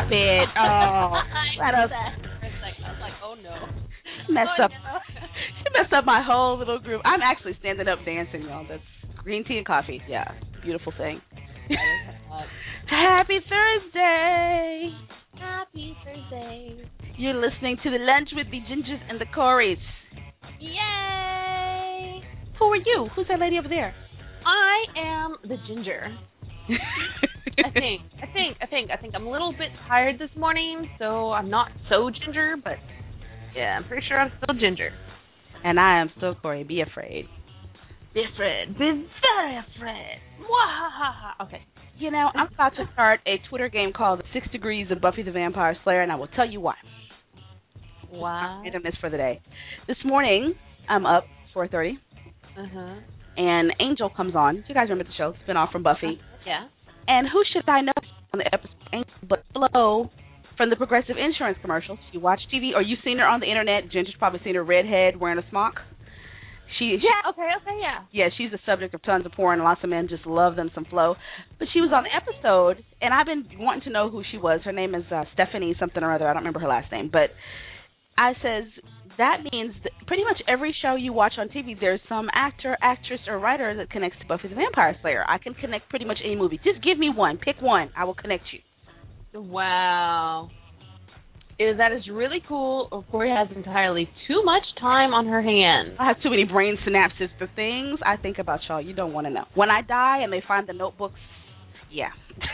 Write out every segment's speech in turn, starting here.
it. Oh, let us I was like, oh no. messed up. She messed up my whole little group. I'm actually standing up dancing, y'all. That's green tea and coffee. Yeah, beautiful thing. Happy Thursday. Happy Thursday. You're listening to the Lunch with the Gingers and the Corys. Yay! Who are you? Who's that lady over there? I am the ginger. I think I'm a little bit tired this morning, so I'm not so ginger, but yeah, I'm pretty sure I'm still ginger. And I am still Corey. Be afraid. Be afraid. Be very afraid. Mwahaha. Okay. You know, I'm about to start a Twitter game called 6 Degrees of Buffy the Vampire Slayer, and I will tell you why. Wow. Randomness for the day. This morning, I'm up 4:30. And Angel comes on. You guys remember the show, spin-off from Buffy. Yeah. And who should I know on the episode? Angel but Flo from the Progressive Insurance commercials. You watch TV, or you've seen her on the internet. Ginger's probably seen her redhead wearing a smock. Yeah, she's the subject of tons of porn, and lots of men just love them some Flo. But she was on the episode, and I've been wanting to know who she was. Her name is Stephanie something or other. I don't remember her last name. But I says, that means that pretty much every show you watch on TV, there's some actor, actress, or writer that connects to Buffy the Vampire Slayer. I can connect pretty much any movie. Just give me one. Pick one. I will connect you. Wow. That is really cool. Corey has entirely too much time on her hands. I have too many brain synapses. The things I think about, y'all, you don't want to know. When I die and they find the notebooks, yeah.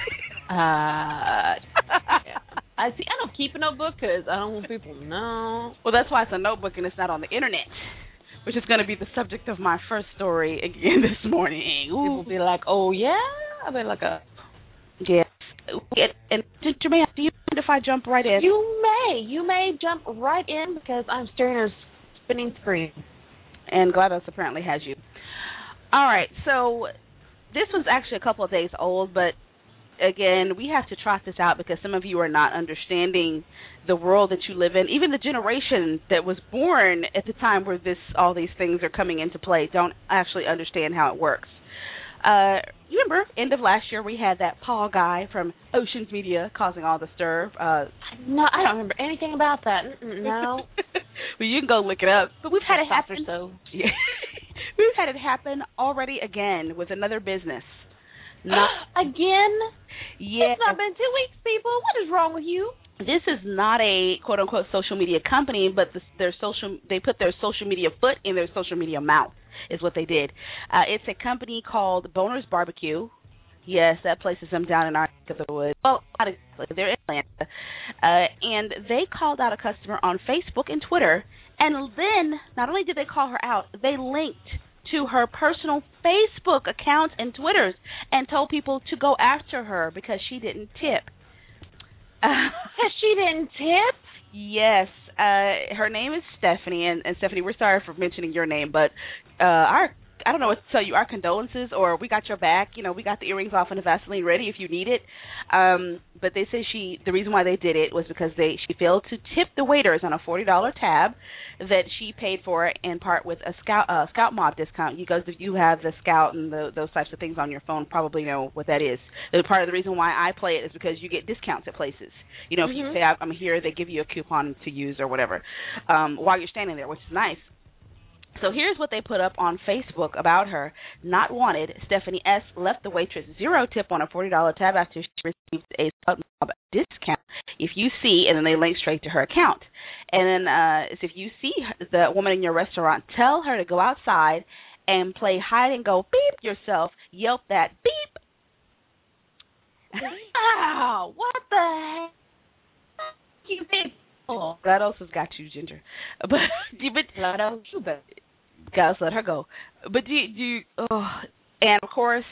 I don't keep a notebook because I don't want people to know. Well, that's why it's a notebook and it's not on the internet, which is going to be the subject of my first story again this morning. Ooh. People be like, oh, yeah? I'll be like, yeah. And Jermaine, do you mind if I jump right in? You may jump right in because I'm staring at a spinning screen. And GLaDOS apparently has you. All right, so this was actually a couple of days old, but again, we have to trot this out because some of you are not understanding the world that you live in. Even the generation that was born at the time where all these things are coming into play don't actually understand how it works. You remember, end of last year, we had that Paul guy from Oceans Media causing all the stir. No, I don't remember anything about that. No. Well, you can go look it up. But we've had it happen. So. Yeah. We've had it happen already again with another business. Again? Yeah. It's not been 2 weeks, people. What is wrong with you? This is not a quote-unquote social media company, but they put their social media foot in their social media mouth. Is what they did. It's a company called Boner's Barbecue. Yes, that places them down in our neck of the woods. Well, they're in Atlanta. And they called out a customer on Facebook and Twitter. And then, not only did they call her out, they linked to her personal Facebook accounts and Twitters and told people to go after her because she didn't tip. She didn't tip? Yes. Her name is Stephanie, and Stephanie, we're sorry for mentioning your name, but I don't know what to tell you, our condolences, or we got your back. You know, we got the earrings off and the Vaseline ready if you need it. But they say the reason why they did it was because she failed to tip the waiters on a $40 tab that she paid for in part with a Scout Mob discount. You guys, if you have the Scout and those types of things on your phone, probably know what that is. And part of the reason why I play it is because you get discounts at places. You know, if you say I'm here, they give you a coupon to use or whatever while you're standing there, which is nice. So here's what they put up on Facebook about her. Not wanted, Stephanie S. left the waitress 0 tip on a $40 tab after she received a discount. If you see, and then they link straight to her account. And then if you see the woman in your restaurant, tell her to go outside and play hide and go beep yourself. Yelp that beep. Wow, what the heck? You people. GLaDOS has got you, Ginger. But GLaDOS, you bet. Guys, let her go. But do you and of course,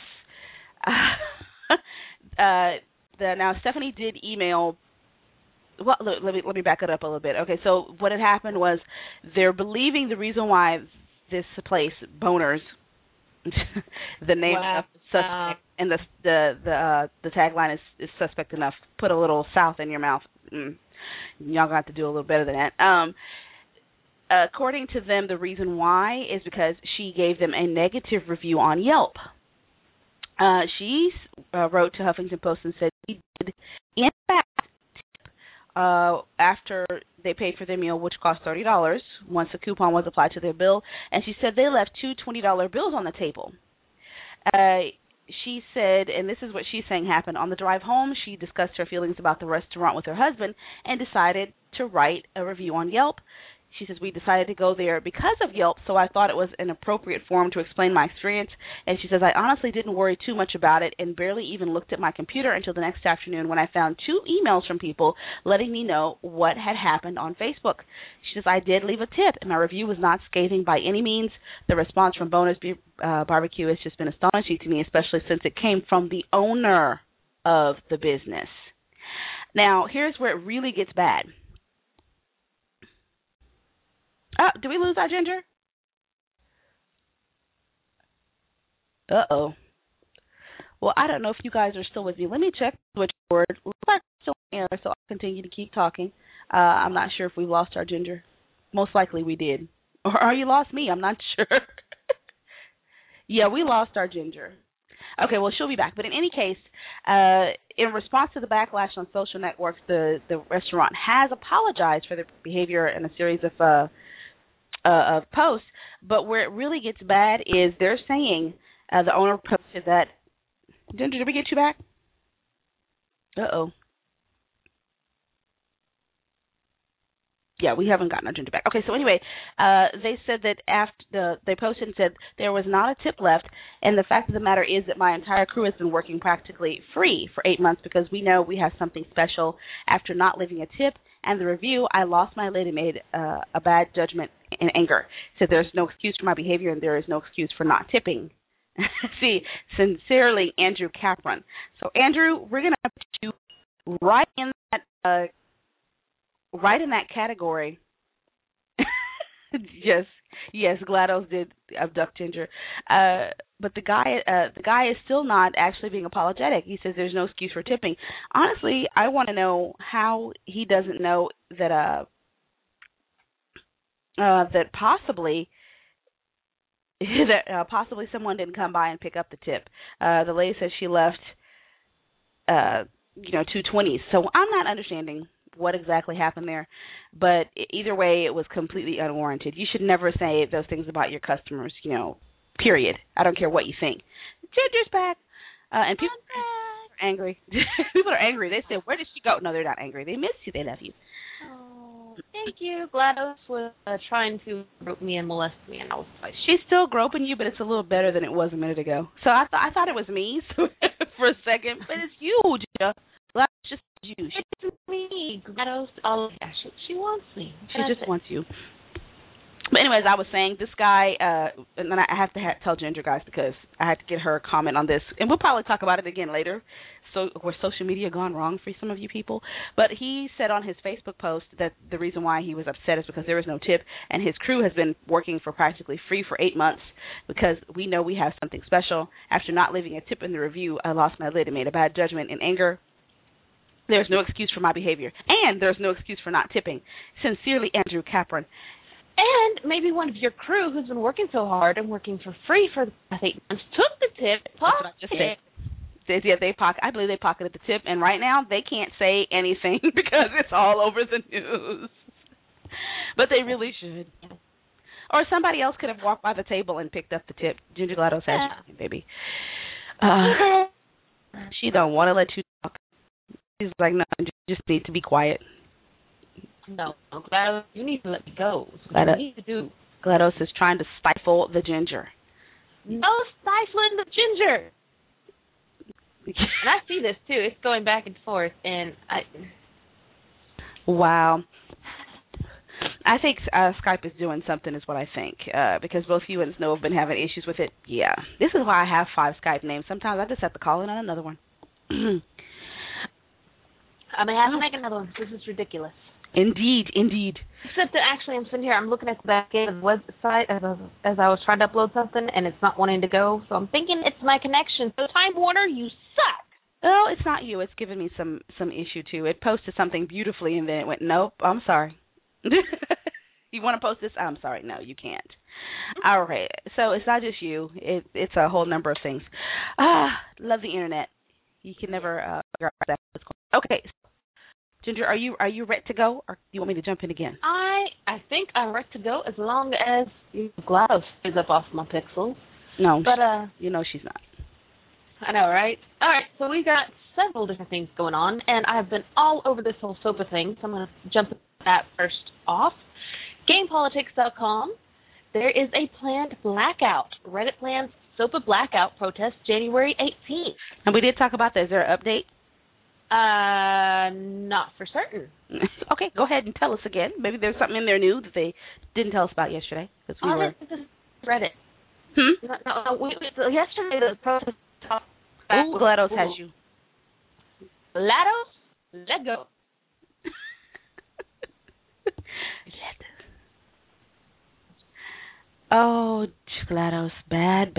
now Stephanie did email. Well, look, let me back it up a little bit. Okay, so what had happened was they're believing the reason why this place, Boners, the name of suspect, and the tagline is suspect enough. Put a little south in your mouth. Y'all got to do a little better than that. According to them, the reason why is because she gave them a negative review on Yelp. She wrote to Huffington Post and said she did, in fact, after they paid for their meal, which cost $30, once a coupon was applied to their bill, and she said they left two $20 bills on the table. She said, and this is what she's saying happened, on the drive home, she discussed her feelings about the restaurant with her husband and decided to write a review on Yelp. She says, we decided to go there because of Yelp, so I thought it was an appropriate forum to explain my experience. And she says, I honestly didn't worry too much about it and barely even looked at my computer until the next afternoon when I found 2 emails from people letting me know what had happened on Facebook. She says, I did leave a tip, and my review was not scathing by any means. The response from Bonus Barbecue has just been astonishing to me, especially since it came from the owner of the business. Now, here's where it really gets bad. Do we lose our Ginger? Uh-oh. Well, I don't know if you guys are still with me. Let me check the switchboard. Looks like we're still in there, so I'll continue to keep talking. I'm not sure if we lost our Ginger. Most likely we did. Or you lost me. I'm not sure. Yeah, we lost our Ginger. Okay, well, she'll be back. But in any case, in response to the backlash on social networks, the restaurant has apologized for their behavior in a series of posts. But where it really gets bad is they're saying, the owner posted that, Ginger, did we get you back? Uh-oh. Yeah, we haven't gotten our Ginger back. Okay, so anyway, they said that after they posted and said there was not a tip left, and the fact of the matter is that my entire crew has been working practically free for 8 months because we know we have something special. After not leaving a tip and the review, I lost my lid and made a bad judgment in anger. So there's no excuse for my behavior, and there is no excuse for not tipping. See, sincerely, Andrew Capron. So, Andrew, we're going to put you right in that category. Yes, GLaDOS did abduct Ginger. But the guy is still not actually being apologetic. He says there's no excuse for tipping. Honestly, I want to know how he doesn't know that that possibly someone didn't come by and pick up the tip. The lady says she left, 220s. So I'm not understanding what exactly happened there, but either way, it was completely unwarranted. You should never say those things about your customers, period. I don't care what you think. Ginger's back, and people are angry. People are angry. They say, where did she go? No, they're not angry. They miss you. They love you. Oh, thank you. GLaDOS was trying to grope me and molest me, and I was like, she's still groping you, but it's a little better than it was a minute ago. So I thought it was me for a second, but it's you, Ginger. GLaDOS just you. It's me. GLaDOS. Oh, yeah, she wants me. She just wants you. But anyways, I was saying this guy, and then I have to tell Ginger, guys, because I had to get her comment on this, and we'll probably talk about it again later. So, where social media gone wrong for some of you people. But he said on his Facebook post that the reason why he was upset is because there was no tip, and his crew has been working for practically free for 8 months because we know we have something special. After not leaving a tip in the review, I lost my lid and made a bad judgment in anger. There's no excuse for my behavior, and there's no excuse for not tipping. Sincerely, Andrew Capron. And maybe one of your crew who's been working so hard and working for free for the past 8 months took the tip. Yeah, I believe they pocketed the tip, and right now they can't say anything because it's all over the news. But they really should. Or somebody else could have walked by the table and picked up the tip. Ginger GLaDOS has you, baby. She don't want to let you talk. She's like, no, you just need to be quiet. No, GLaDOS, you need to let me go. What you need to do. GLaDOS is trying to stifle the Ginger. No stifling the Ginger. And I see this too. It's going back and forth, and Wow. I think Skype is doing something, is what I think, because both you and Snow have been having issues with it. Yeah, this is why I have 5 Skype names. Sometimes I just have to call in on another one. I may have to make another one. This is ridiculous. Indeed. Except that actually I'm sitting here, I'm looking at the back end of the website as I was trying to upload something, and it's not wanting to go. So I'm thinking it's my connection. So Time Warner, you suck. Oh, it's not you. It's given me some issue, too. It posted something beautifully, and then it went, nope, I'm sorry. You want to post this? I'm sorry. No, you can't. All right. So it's not just you. It's a whole number of things. Love the Internet. You can never figure out that. Okay. Ginger, are you ready to go, or do you want me to jump in again? I think I'm ready to go as long as GLaDOS stays up off my pixels. No, but she's not. I know, right? All right, so we got several different things going on, and I've been all over this whole SOPA thing, so I'm going to jump that first off. GamePolitics.com. There is a planned blackout. Reddit plans SOPA blackout protest January 18th. And we did talk about that. Is there an update? Not for certain. Okay, go ahead and tell us again. Maybe there's something in there new that they didn't tell us about yesterday. This is Reddit. No, yesterday the protest talked about... Ooh, GLaDOS has you. GLaDOS, let go. Oh, GLaDOS, bad.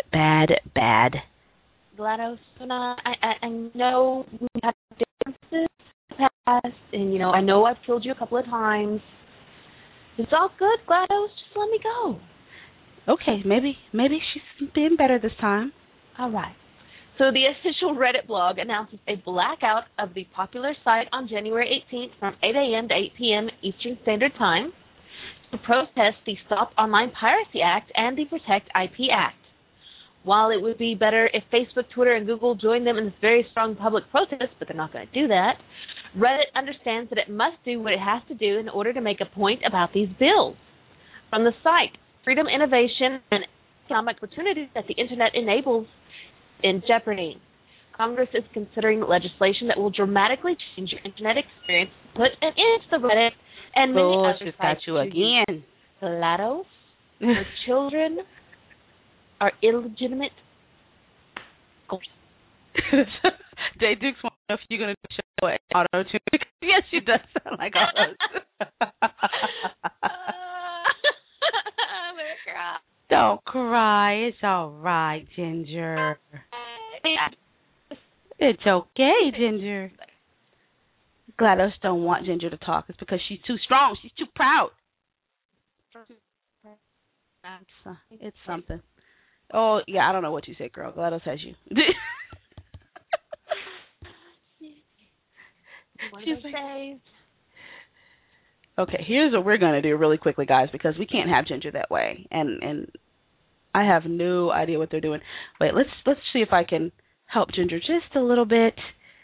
GLaDOS, I know we have differences in the past, and, I know I've killed you a couple of times. It's all good, GLaDOS, just let me go. Okay, maybe she's been better this time. All right. So the official Reddit blog announces a blackout of the popular site on January 18th from 8 a.m. to 8 p.m. Eastern Standard Time to protest the Stop Online Piracy Act and the Protect IP Act. While it would be better if Facebook, Twitter, and Google joined them in this very strong public protest, but they're not going to do that, Reddit understands that it must do what it has to do in order to make a point about these bills. From the site, freedom, innovation, and economic opportunities that the Internet enables in jeopardy. Congress is considering legislation that will dramatically change your Internet experience, put an end to the Reddit and many other sites. Got you again. GLaDOS, your children are illegitimate. Jay Dukes wants to know if you're going to show an auto tune. Yes, she does sound like auto. I'm going to cry. Don't cry. It's all right, Ginger. It's okay, Ginger. GLaDOS don't want Ginger to talk. It's because she's too strong. She's too proud. It's something. Oh, yeah, I don't know what you said, girl. GLaDOS has you. She's like, okay, here's what we're going to do really quickly, guys, because we can't have Ginger that way. And I have no idea what they're doing. Wait, let's see if I can help Ginger just a little bit.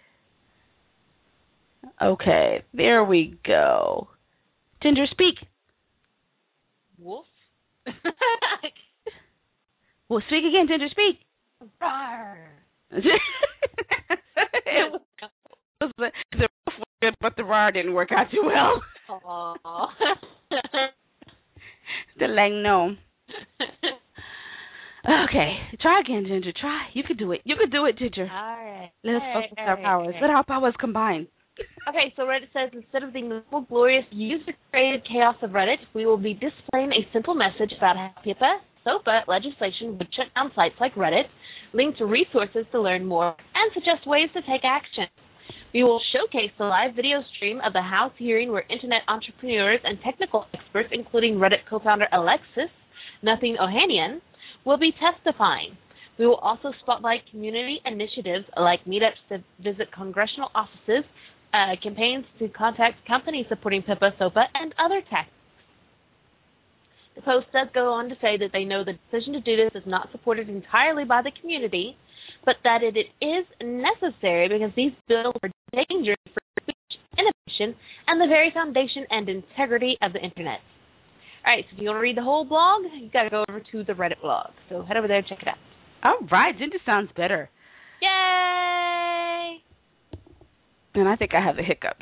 Okay, there we go. Ginger, speak. Wolf? Well, speak again, Ginger, speak. The wolf was good, but the roar didn't work out too well. Aww. The lang no. Okay, try again, Ginger. Try. You could do it. You could do it, Ginger. All right. Let us focus our powers. Let our powers combine. Okay, so Reddit says, instead of the normal, glorious, user-created chaos of Reddit, we will be displaying a simple message about how HIPAA, SOPA legislation would shut down sites like Reddit, link to resources to learn more, and suggest ways to take action. We will showcase the live video stream of the House hearing where Internet entrepreneurs and technical experts, including Reddit co-founder Alexis Nothing Ohanian, will be testifying. We will also spotlight community initiatives like meetups to visit congressional offices, campaigns to contact companies supporting HIPAA, SOPA, and other tactics. The Post does go on to say that they know the decision to do this is not supported entirely by the community, but that it is necessary because these bills are dangerous for speech, innovation, and the very foundation and integrity of the Internet. All right, so if you want to read the whole blog, you got to go over to the Reddit blog. So head over there and check it out. All right, Ginger sounds better. Yay! And I think I have the hiccups.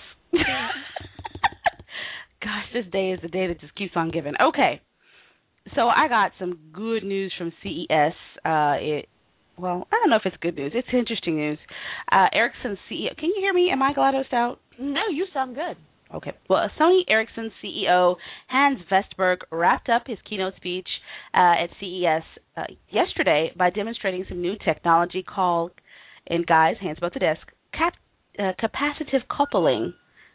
Gosh, this day is the day that just keeps on giving. Okay, so I got some good news from CES. Well, I don't know if it's good news. It's interesting news. Ericsson's CEO. Can you hear me? Am I GLaDOS'd out? No, you sound good. Okay. Well, Sony Ericsson CEO Hans Vestberg wrapped up his keynote speech at CES yesterday by demonstrating some new technology called, and guys, hands above the desk, capacitive coupling.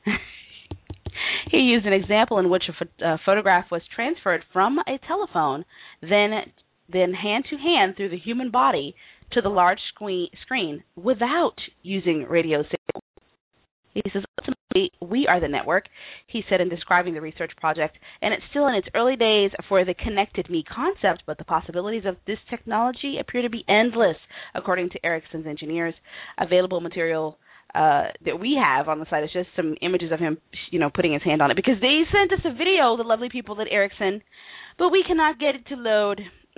He used an example in which a photograph was transferred from a telephone, then hand to hand through the human body to the large screen without using radio signals. He says ultimately we are the network, he said in describing the research project. And it's still in its early days for the connected me concept, but the possibilities of this technology appear to be endless, according to Ericsson's engineers. Available material that we have on the site is just some images of him, putting his hand on it, because they sent us a video, the lovely people at Ericsson, but we cannot get it to load.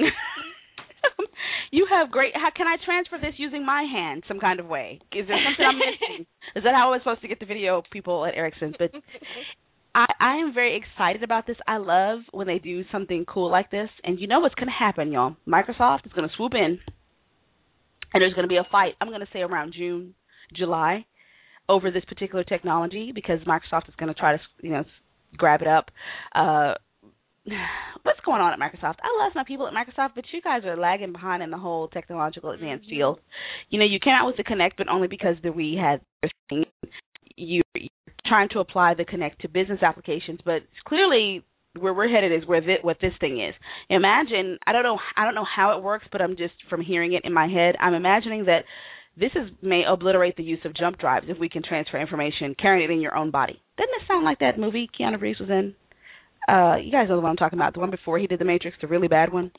You have great. How can I transfer this using my hand some kind of way? Is there something I'm missing? Is that how I was supposed to get the video, people at Ericsson? But I am very excited about this. I love when they do something cool like this. And you know what's going to happen, y'all? Microsoft is going to swoop in, and there's going to be a fight. I'm going to say around June, July, over this particular technology, because Microsoft is going to try to, grab it up. What's going on at Microsoft? I love my people at Microsoft, but you guys are lagging behind in the whole technological advanced field. You came out with the Kinect, but only because the Wii had this thing. You're trying to apply the Kinect to business applications, but clearly where we're headed is what this thing is. Imagine, I don't know how it works, but I'm just, from hearing it in my head, I'm imagining that this may obliterate the use of jump drives if we can transfer information, carrying it in your own body. Doesn't it sound like that movie Keanu Reeves was in? You guys know the one I'm talking about, the one before he did The Matrix, the really bad one.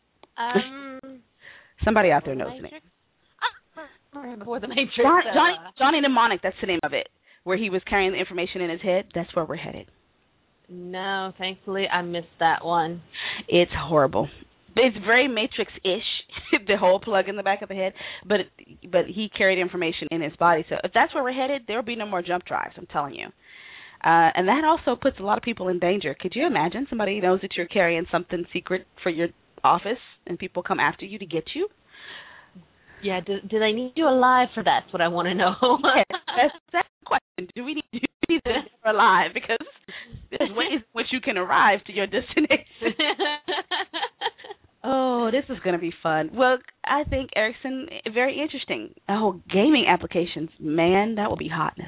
Somebody out there knows the name. Before The Matrix. Johnny Mnemonic, that's the name of it, where he was carrying the information in his head. That's where we're headed. No, thankfully I missed that one. It's horrible. It's very Matrix-ish, the whole plug in the back of the head, but he carried information in his body. So if that's where we're headed, there will be no more jump drives, I'm telling you. And that also puts a lot of people in danger. Could you imagine somebody knows that you're carrying something secret for your office and people come after you to get you? Yeah, do they need you alive for that? That's what I want to know. Yes, that's the question. Do we need them alive? Because there's ways in which you can arrive to your destination. Oh, this is going to be fun. Well, I think Ericsson, very interesting. Oh, gaming applications, man, that will be hotness.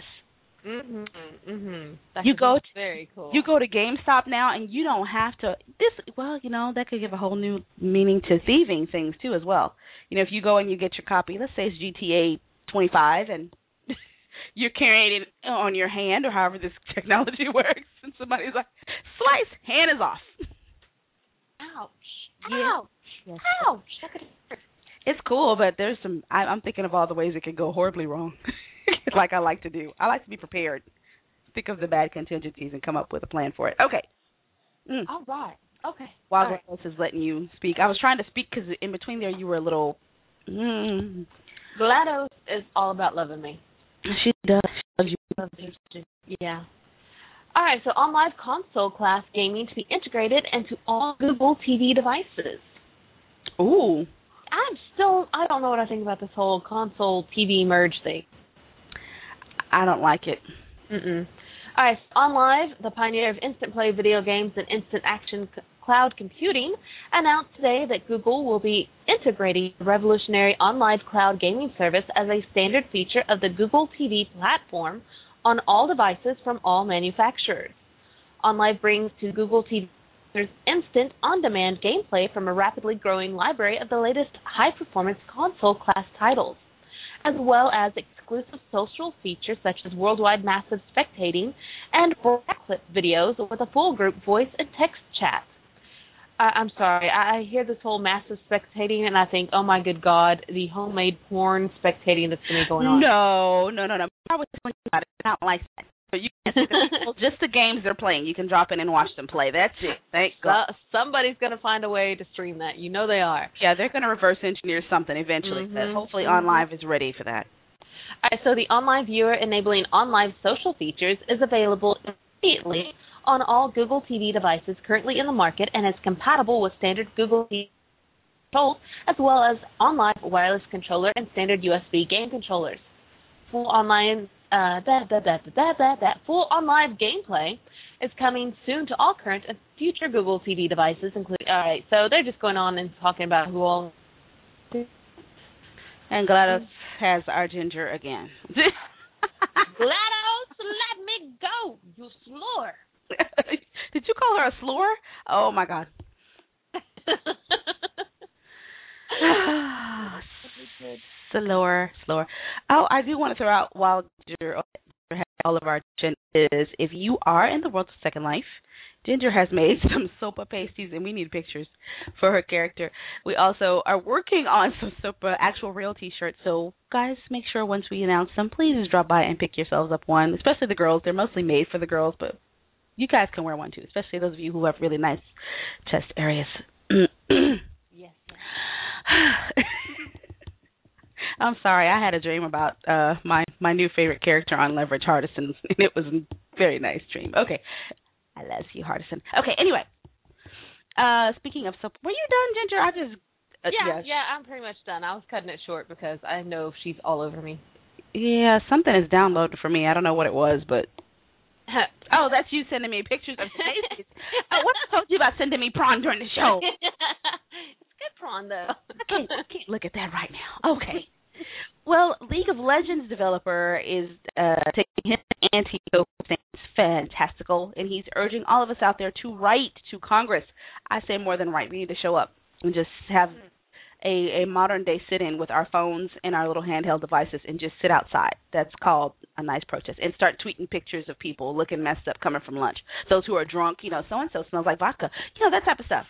Very cool. You go to GameStop now, and you don't have to. That could give a whole new meaning to thieving things too, as well. If you go and you get your copy, let's say it's GTA 25, and you're carrying it on your hand, or however this technology works, and somebody's like, "Slice, hand is off." Ouch! Yeah. Ouch! Yes. Ouch! That could hurt. It's cool, but there's some. I'm thinking of all the ways it could go horribly wrong. Like I like to do. I like to be prepared. Think of the bad contingencies and come up with a plan for it. Okay. All right. Okay. While GLaDOS is letting you speak, I was trying to speak because in between there you were a little. GLaDOS is all about loving me. She does. She loves you. Yeah. All right. So on live console class gaming to be integrated into all Google TV devices. Ooh. I don't know what I think about this whole console TV merge thing. I don't like it. All right, so OnLive, the pioneer of instant play video games and instant action cloud computing, announced today that Google will be integrating the revolutionary OnLive cloud gaming service as a standard feature of the Google TV platform on all devices from all manufacturers. OnLive brings to Google TV instant on-demand gameplay from a rapidly growing library of the latest high-performance console class titles, as well as exclusive social features such as worldwide massive spectating and backlit videos with a full group voice and text chat. I'm sorry, I hear this whole massive spectating and I think, oh my good God, the homemade porn spectating that's going to be going on. No. I was thinking about it. It's not like that. So you can see the people, just the games they're playing. You can drop in and watch them play. That's it. Thank God. Somebody's going to find a way to stream that. You know they are. Yeah, they're going to reverse engineer something eventually. But hopefully OnLive is ready for that. All right, so the OnLive viewer enabling OnLive social features is available immediately on all Google TV devices currently in the market and is compatible with standard Google TV controls as well as OnLive wireless controller and standard USB game controllers. Full online full OnLive gameplay is coming soon to all current and future Google TV devices, including. All right, so they're just going on and talking about who all. And GLaDOS has our ginger again. GLaDOS, let me go, you slur. Did you call her a slur? Oh my God. Slower. Oh, I do want to throw out while you're all of our is if you are in the world of Second Life, Ginger has made some SOPA pasties, and we need pictures for her character. We also are working on some SOPA actual real T-shirts, so guys, make sure once we announce them, please just drop by and pick yourselves up one, especially the girls. They're mostly made for the girls, but you guys can wear one too, especially those of you who have really nice chest areas. Yes. I'm sorry, I had a dream about my new favorite character on Leverage, Hardison, and it was a very nice dream. Okay, I love you, Hardison. Okay, anyway, speaking of soap, were you done, Ginger? I just yeah, I'm pretty much done. I was cutting it short because I know she's all over me. Yeah, something is downloaded for me. I don't know what it was, but oh, that's you sending me pictures of Stacey. What I told you about sending me prawn during the show? It's good prawn though. I can't look at that right now. Okay. Well, League of Legends developer is taking his anti-soap things fantastical, and he's urging all of us out there to write to Congress. I say more than write. We need to show up and just have a modern-day sit-in with our phones and our little handheld devices and just sit outside. That's called a nice protest. And start tweeting pictures of people looking messed up coming from lunch. Those who are drunk, so-and-so smells like vodka. That type of stuff.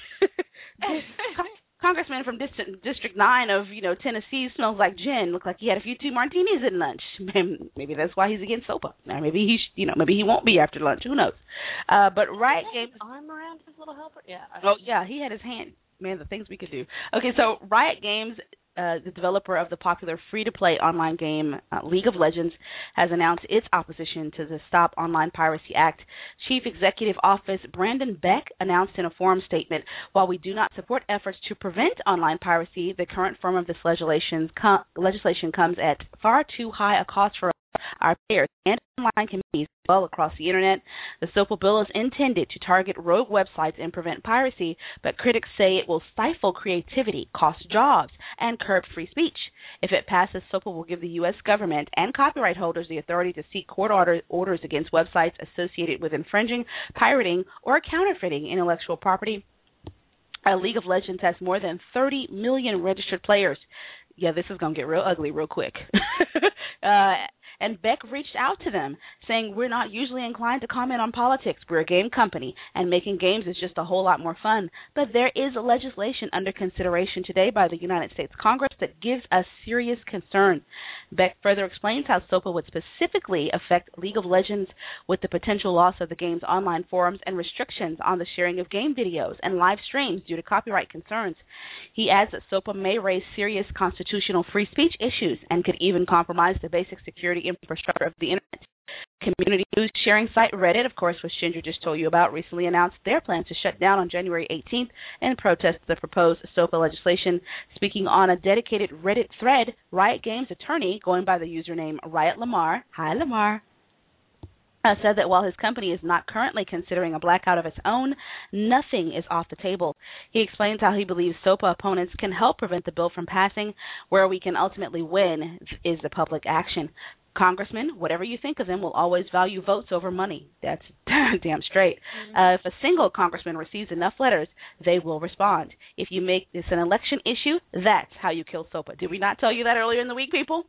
Congressman from District 9 of, Tennessee smells like gin. Looked like he had a few too martinis at lunch. Maybe that's why he's against SOPA. Maybe maybe he won't be after lunch. Who knows? But Riot Games. Arm around his little helper. Yeah. Oh yeah, he had his hand. Man, the things we could do. Okay, so Riot Games, the developer of the popular free-to-play online game League of Legends, has announced its opposition to the Stop Online Piracy Act. Chief Executive Office Brandon Beck announced in a forum statement, while we do not support efforts to prevent online piracy, the current form of this legislation comes at far too high a cost for our players and online communities well across the internet. The SOPA bill is intended to target rogue websites and prevent piracy, but critics say it will stifle creativity, cost jobs, and curb free speech. If it passes, SOPA will give the U.S. government and copyright holders the authority to seek court orders against websites associated with infringing, pirating, or counterfeiting intellectual property. League of Legends has more than 30 million registered players. Yeah, this is going to get real ugly real quick. And Beck reached out to them, saying, we're not usually inclined to comment on politics. We're a game company, and making games is just a whole lot more fun. But there is legislation under consideration today by the United States Congress that gives us serious concern. Beck further explains how SOPA would specifically affect League of Legends with the potential loss of the game's online forums and restrictions on the sharing of game videos and live streams due to copyright concerns. He adds that SOPA may raise serious constitutional free speech issues and could even compromise the basic security infrastructure of the Internet. Community news sharing site Reddit, of course, which Ginger just told you about, recently announced their plans to shut down on January 18th in protest of the proposed SOPA legislation. Speaking on a dedicated Reddit thread, Riot Games attorney, going by the username Riot Lamar, hi Lamar, said that while his company is not currently considering a blackout of its own, nothing is off the table. He explains how he believes SOPA opponents can help prevent the bill from passing. Where we can ultimately win is the public action. Congressman, whatever you think of them, will always value votes over money. That's damn straight. If a single congressman receives enough letters, they will respond. If you make this an election issue, that's how you kill SOPA. Did we not tell you that earlier in the week, people?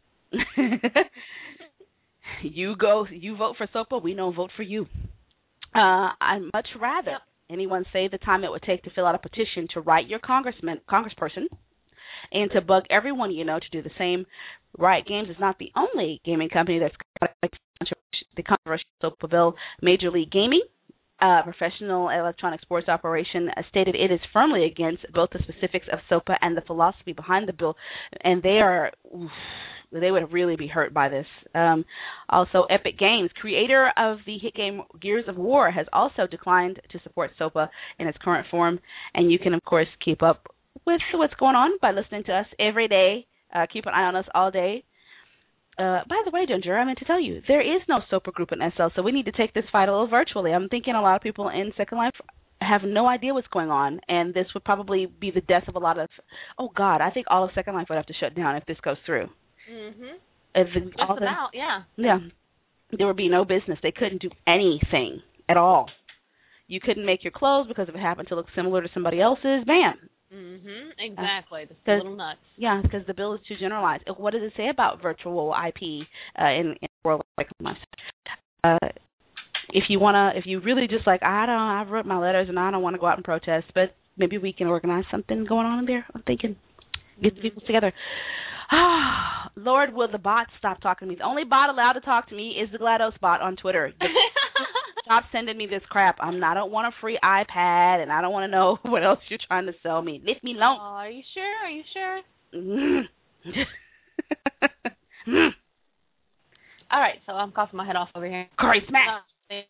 You vote for SOPA, we don't vote for you. I'd much rather anyone save the time it would take to fill out a petition to write your congressperson and to bug everyone you know to do the same. Riot Games is not the only gaming company that's the controversial SOPA bill. Major League Gaming, professional electronic sports operation, stated it is firmly against both the specifics of SOPA and the philosophy behind the bill, and they would really be hurt by this. Also, Epic Games, creator of the hit game Gears of War, has also declined to support SOPA in its current form, and you can, of course, keep up with what's going on by listening to us every day. Keep an eye on us all day. By the way, Ginger, I meant to tell you, there is no SOPA group in SL, so we need to take this fight a little virtually. I'm thinking a lot of people in Second Life have no idea what's going on, and this would probably be the death of a lot of, I think all of Second Life would have to shut down if this goes through. Yeah. There would be no business. They couldn't do anything at all. You couldn't make your clothes because if it happened to look similar to somebody else's, bam. Exactly. That's a little nuts. Yeah, because the bill is too generalized. What does it say about virtual IP in a world like mine? if you really just like, I wrote my letters and I don't want to go out and protest, but maybe we can organize something going on in there. I'm thinking, get the people together. Lord, will the bots stop talking to me? The only bot allowed to talk to me is the GLaDOS bot on Twitter. Stop sending me this crap. I don't want a free iPad, and I don't want to know what else you're trying to sell me. Leave me alone. Oh, are you sure? Are you sure? All right, so I'm coughing my head off over here. Corey, smash.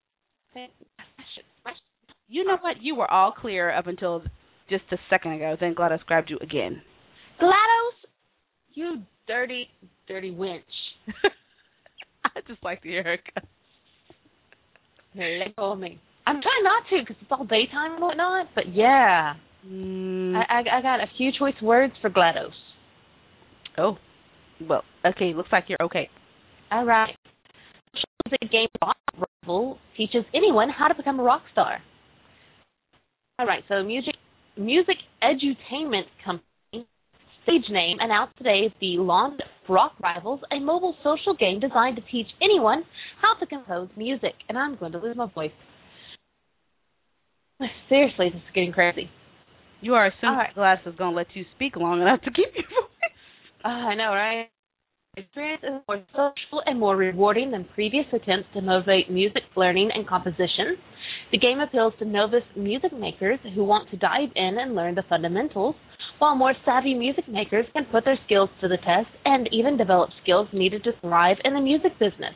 You know what? You were all clear up until just a second ago. Then GLaDOS grabbed you again. GLaDOS, you dirty, dirty wench. I just like to hear her cuss. Let go of me. I'm trying not to because it's all daytime and whatnot, but yeah. I got a few choice words for GLaDOS. Oh. Well, okay, looks like you're okay. All right. The game Rock Rival teaches anyone how to become a rock star. All right, so music edutainment company, Stage Name, announced today the launch of Rock Rivals, a mobile social game designed to teach anyone how to compose music. And I'm going to lose my voice. Seriously, this is getting crazy. You are assuming GLaDOS is going to let you speak long enough to keep your voice. I know, right? The experience is more social and more rewarding than previous attempts to motivate music learning and composition. The game appeals to novice music makers who want to dive in and learn the fundamentals, while more savvy music makers can put their skills to the test and even develop skills needed to thrive in the music business.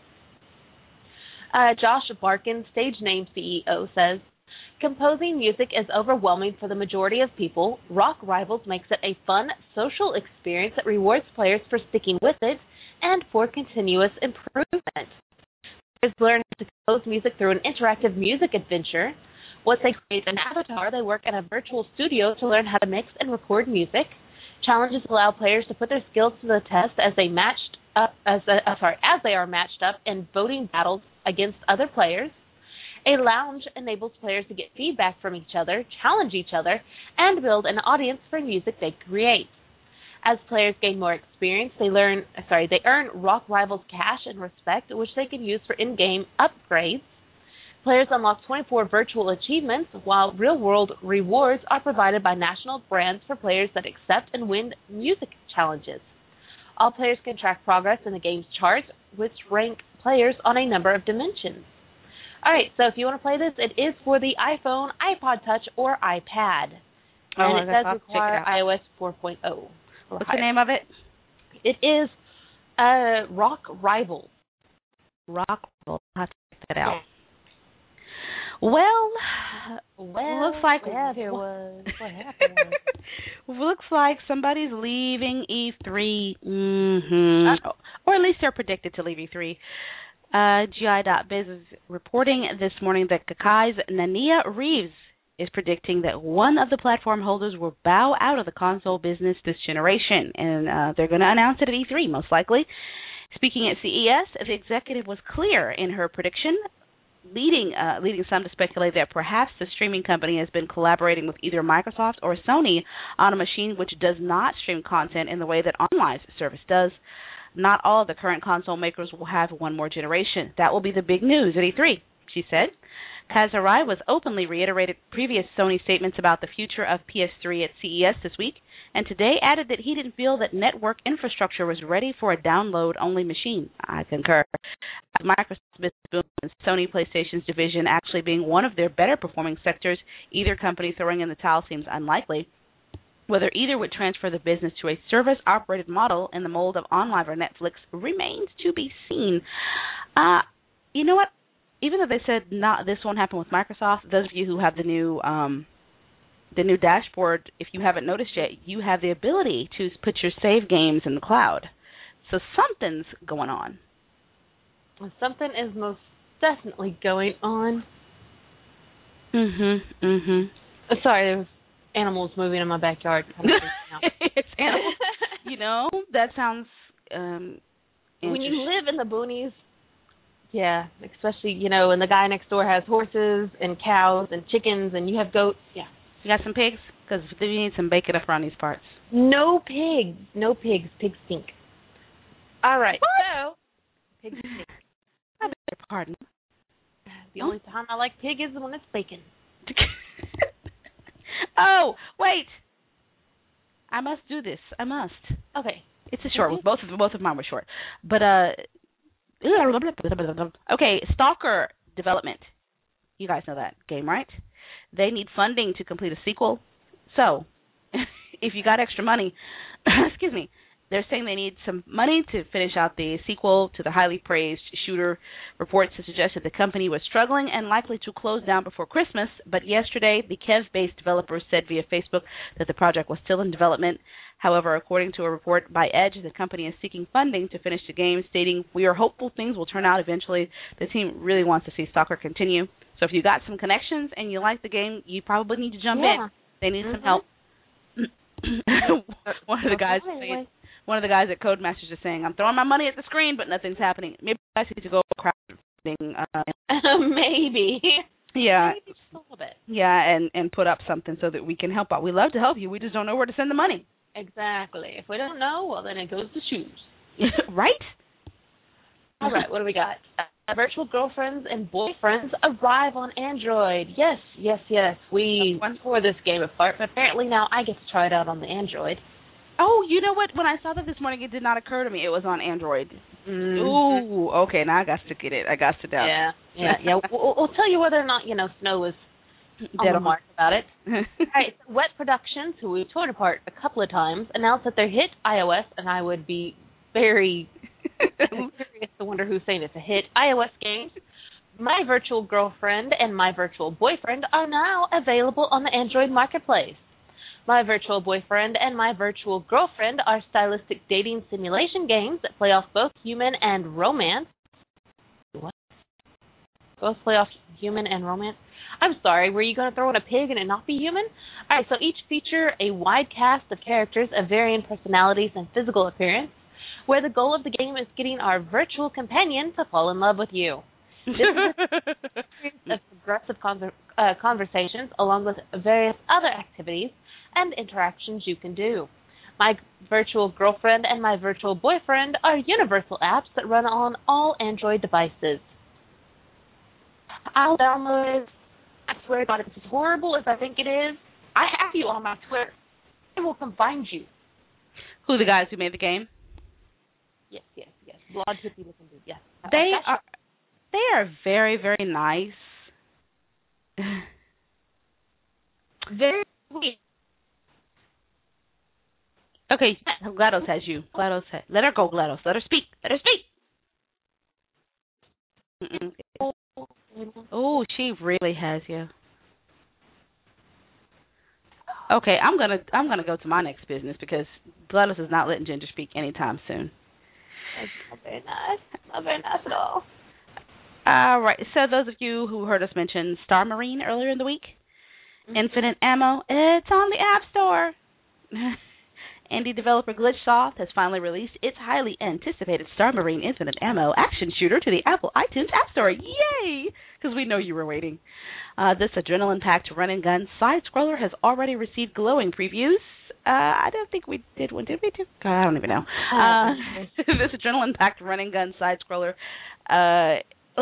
Josh Barkin, Stage Name CEO, says, composing music is overwhelming for the majority of people. Rock Rivals makes it a fun, social experience that rewards players for sticking with it and for continuous improvement. Players learn to compose music through an interactive music adventure. Once they create an avatar, they work in a virtual studio to learn how to mix and record music. Challenges allow players to put their skills to the test as they are matched up in voting battles against other players. A lounge enables players to get feedback from each other, challenge each other, and build an audience for music they create. As players gain more experience, they earn Rock Rivals cash and respect, which they can use for in-game upgrades. Players unlock 24 virtual achievements, while real-world rewards are provided by national brands for players that accept and win music challenges. All players can track progress in the game's charts, which rank players on a number of dimensions. All right, so if you want to play this, it is for the iPhone, iPod Touch, or iPad. And it does require iOS 4.0. What's the name of it? It is Rock Rival. Rock Rival. I'll have to check that out. Well, looks like there was. What happened? Looks like somebody's leaving E3. Mm-hmm. Or at least they're predicted to leave E3. GI.biz is reporting this morning that Kakai's Nania Reeves is predicting that one of the platform holders will bow out of the console business this generation, and they're going to announce it at E3, most likely. Speaking at CES, the executive was clear in her prediction, leading some to speculate that perhaps the streaming company has been collaborating with either Microsoft or Sony on a machine which does not stream content in the way that OnLive's service does. Not all of the current console makers will have one more generation. That will be the big news at E3, she said. Kaz Hirai was openly reiterated previous Sony statements about the future of PS3 at CES this week, and today added that he didn't feel that network infrastructure was ready for a download-only machine. I concur. Microsoft's business boom and Sony PlayStation's division actually being one of their better-performing sectors, either company throwing in the towel seems unlikely. Whether either would transfer the business to a service-operated model in the mold of OnLive or Netflix remains to be seen. You know what? Even though they said this won't happen with Microsoft, those of you who have the new dashboard, if you haven't noticed yet, you have the ability to put your save games in the cloud. So something's going on. Something is most definitely going on. Sorry, there was animals moving in my backyard. It's animals. You know, that sounds when you live in the boonies, yeah, especially, you know, and the guy next door has horses and cows and chickens and you have goats, yeah. You got some pigs? Because we need some bacon up around these parts. No pigs. No pigs. Pigs stink. All right. What? So, pigs stink. I bet they're pardon. The only time I like pig is when it's bacon. Oh, wait. I must do this. I must. Okay. It's a short one. Both of mine were short. But, okay, Stalker development. You guys know that game, right? They need funding to complete a sequel. So, if you got extra money, excuse me, they're saying they need some money to finish out the sequel to the highly praised shooter. Reports have suggested the company was struggling and likely to close down before Christmas, but yesterday the Kiev-based developers said via Facebook that the project was still in development. However, according to a report by Edge, the company is seeking funding to finish the game, stating, "We are hopeful things will turn out eventually. The team really wants to see Stalker continue." So if you got some connections and you like the game, you probably need to jump in. They need some help. One of the guys at Codemasters is saying, "I'm throwing my money at the screen, but nothing's happening." Maybe I need to go crowdfunding. Maybe. Yeah. Maybe just a little bit. Yeah, and put up something so that we can help out. We love to help you. We just don't know where to send the money. Exactly. If we don't know, well, then it goes to shoes. Right? All right, what do we got? Virtual girlfriends and boyfriends arrive on Android. Yes. We tore this game apart, but apparently now I get to try it out on the Android. Oh, you know what? When I saw that this morning, it did not occur to me it was on Android. Ooh, okay. Now I got to get it. I got to download. Yeah. We'll tell you whether or not Snow is on the mark about it. All right, so Wet Productions, who we've torn apart a couple of times, announced that they hit iOS, and I would be very curious to wonder who's saying it's a hit. iOS games, My Virtual Girlfriend and My Virtual Boyfriend are now available on the Android Marketplace. My Virtual Boyfriend and My Virtual Girlfriend are stylistic dating simulation games that play off both human and romance. What? Both play off human and romance? I'm sorry, were you going to throw in a pig and it not be human? All right, so each feature a wide cast of characters of varying personalities and physical appearance, where the goal of the game is getting our virtual companion to fall in love with you. This is a series of progressive conversations along with various other activities and interactions you can do. My Virtual Girlfriend and My Virtual Boyfriend are universal apps that run on all Android devices. I'll download it. I swear to God, if it's as horrible as I think it is, I have you on my Twitter. I will come find you. Who, the guys who made the game? Yes. Blood to be listened to, yes. They are very, very nice. Very sweet. Okay, GLaDOS has you. Let her go, GLaDOS. Let her speak. Oh, she really has you. Okay, I'm gonna go to my next business because GLaDOS is not letting Ginger speak anytime soon. That's not very nice. Not very nice at all. All right. So those of you who heard us mention Star Marine earlier in the week, Infinite Ammo, it's on the App Store. Indie developer Glitchsoft has finally released its highly anticipated Star Marine Infinite Ammo action shooter to the Apple iTunes App Store. Yay! Because we know you were waiting. This adrenaline-packed run-and-gun side-scroller has already received glowing previews. I don't think we did one. Did we? I don't even know. This adrenaline-packed run-and-gun side-scroller. I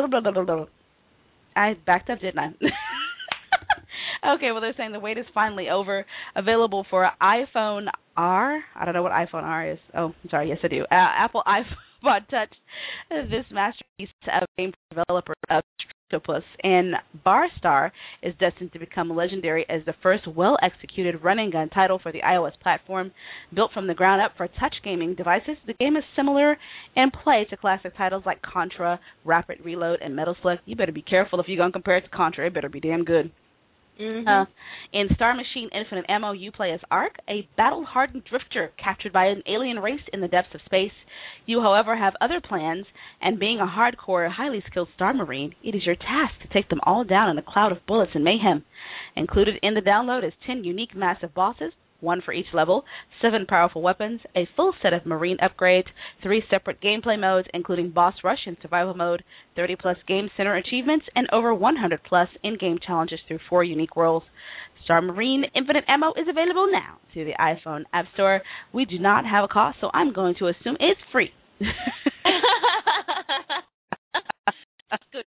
backed up, didn't I? Okay, well, they're saying the wait is finally over. Available for iPhone R. I don't know what iPhone R is. Oh, I'm sorry. Yes, I do. Apple iPod Touch. This masterpiece of game developer of Octopus and Barstar is destined to become legendary as the first well-executed run-and-gun title for the iOS platform. Built from the ground up for touch gaming devices, the game is similar in play to classic titles like Contra, Rapid Reload, and Metal Slug. You better be careful if you're going to compare it to Contra. It better be damn good. In Star Machine Infinite Ammo, you play as Ark, a battle-hardened drifter captured by an alien race in the depths of space. You, however, have other plans, and being a hardcore, highly skilled Star Marine, it is your task to take them all down in a cloud of bullets and mayhem. Included in the download is 10 unique massive bosses, one for each level, 7 powerful weapons, a full set of Marine upgrades, 3 separate gameplay modes, including Boss Rush and Survival Mode, 30-plus Game Center achievements, and over 100-plus in-game challenges through 4 unique worlds. Star Marine Infinite Ammo is available now through the iPhone App Store. We do not have a cost, so I'm going to assume it's free. Good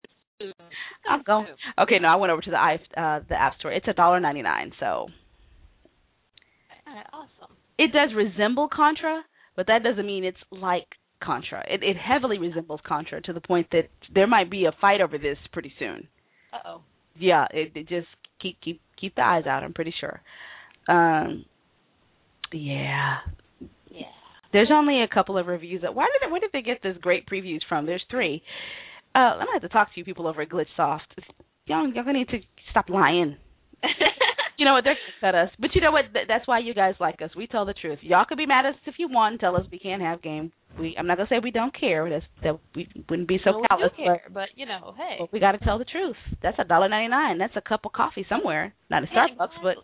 go. Okay, no, I went over to the App Store. It's $1.99. So. Awesome. It does resemble Contra, but that doesn't mean it's like Contra. It heavily resembles Contra to the point that there might be a fight over this pretty soon. Uh-oh. Yeah, it just keep the eyes out. I'm pretty sure. Yeah. There's only a couple of reviews. Where did they get this great previews from? There's 3. I'm gonna have to talk to you people over at Glitchsoft. Y'all gonna need to stop lying. You know what? They're gonna cut us. But you know what? That's why you guys like us. We tell the truth. Y'all could be mad at us if you want and tell us we can't have game. I'm not gonna say we don't care. That we wouldn't be so callous. We do care, but you know, hey. Well, we got to tell the truth. That's $1.99. That's a cup of coffee somewhere, not at Starbucks, but.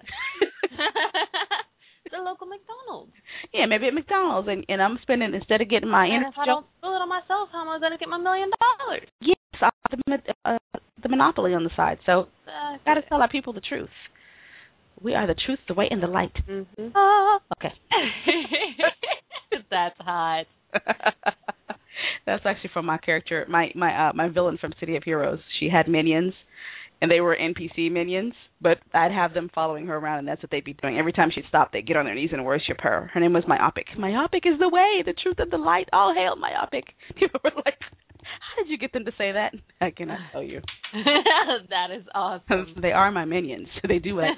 The local McDonald's. Yeah, maybe at McDonald's, and I'm spending instead of getting my. And if I don't spill it on myself, how am I going to get my $1 million? Yes, I have the monopoly on the side. So, got to tell our people the truth. We are the truth, the way, and the light. Mm-hmm. Okay. That's hot. That's actually from my character, my villain from City of Heroes. She had minions, and they were NPC minions, but I'd have them following her around, and that's what they'd be doing. Every time she'd stop, they'd get on their knees and worship her. Her name was Myopic. Myopic is the way, the truth, and the light. All hail Myopic. People were like, how did you get them to say that? I cannot tell you. That is awesome. They are my minions. They do what?